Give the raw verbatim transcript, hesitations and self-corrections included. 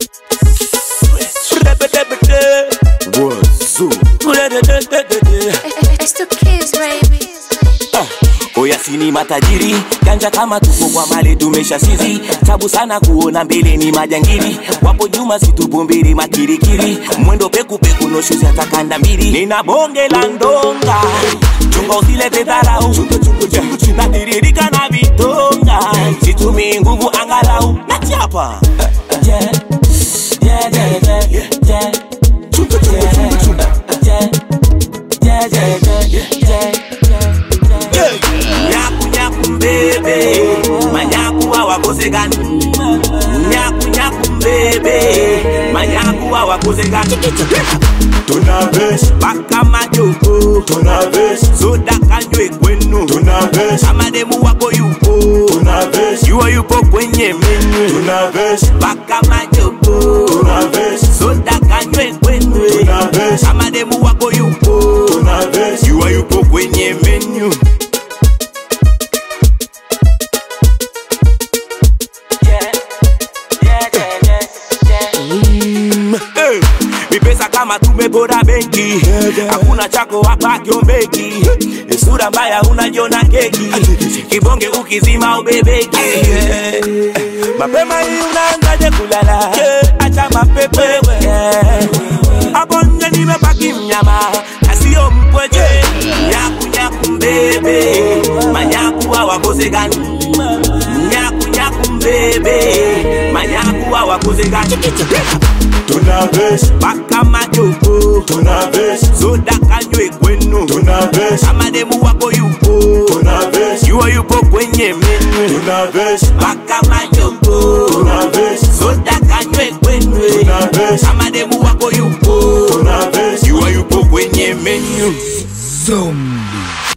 It's the kids, baby. Oya sini matajiri, ganja kama tuko kwa mali tumesha sizi. Tabu sana kuona mbele ni majangili. Wapo nyuma situbumbiri makirikiri. Mwendo peku peku no shoes atakanda mbili. Nina bonge la ndonga, chunga usilete dharau. Natiririka na vitonga, situmi nguvu angalau. Nachapa yeah, yeah, yeah, yeah, yeah, yeah. Yeah, yeah, yeah, yeah, yeah. Nyaku nyaku mbebe, manyaku hawakosekani. Nyaku nyaku mbebe, manyaku hawakosekani. Tunavesh, baka majoko. tunavesh, Soda kanywe kwenu. tunavesh, Amademu wako yupo. tunavesh, Yuwa yupo kwenye menu. tunavesh, Baka majoko. tunavesh, Soda kanywe kwenu. tunavesh, Amademu wako yupo. tunavesh, Yuwa yupo kwenye menu. Mipesa kama tumebora benki. Hakuna chako hapa kiombeki. Sura mbaya unajiona keki. Kibonge ukizima ubebeki. Mapema hii unaanzaje kulala. Acha mapepe. Abonye nimebaki mnyama, asio mpweje. Nyaku nyaku mbebe, manyaku hawakosekani. Nyaku nyaku mbebe, manyaku hawakosekani. tunavesh, Baka majoko. tunavesh, Soda kanywe kwenu. tunavesh, Amademu wako yupo. tunavesh, Yuwa yupo kwenye menu. tunavesh, Baka majoko. tunavesh, Soda kanywe kwenu. tunavesh, Amademu wako yupo. tunavesh, Yuwa yupo kwenye menu. Zombie.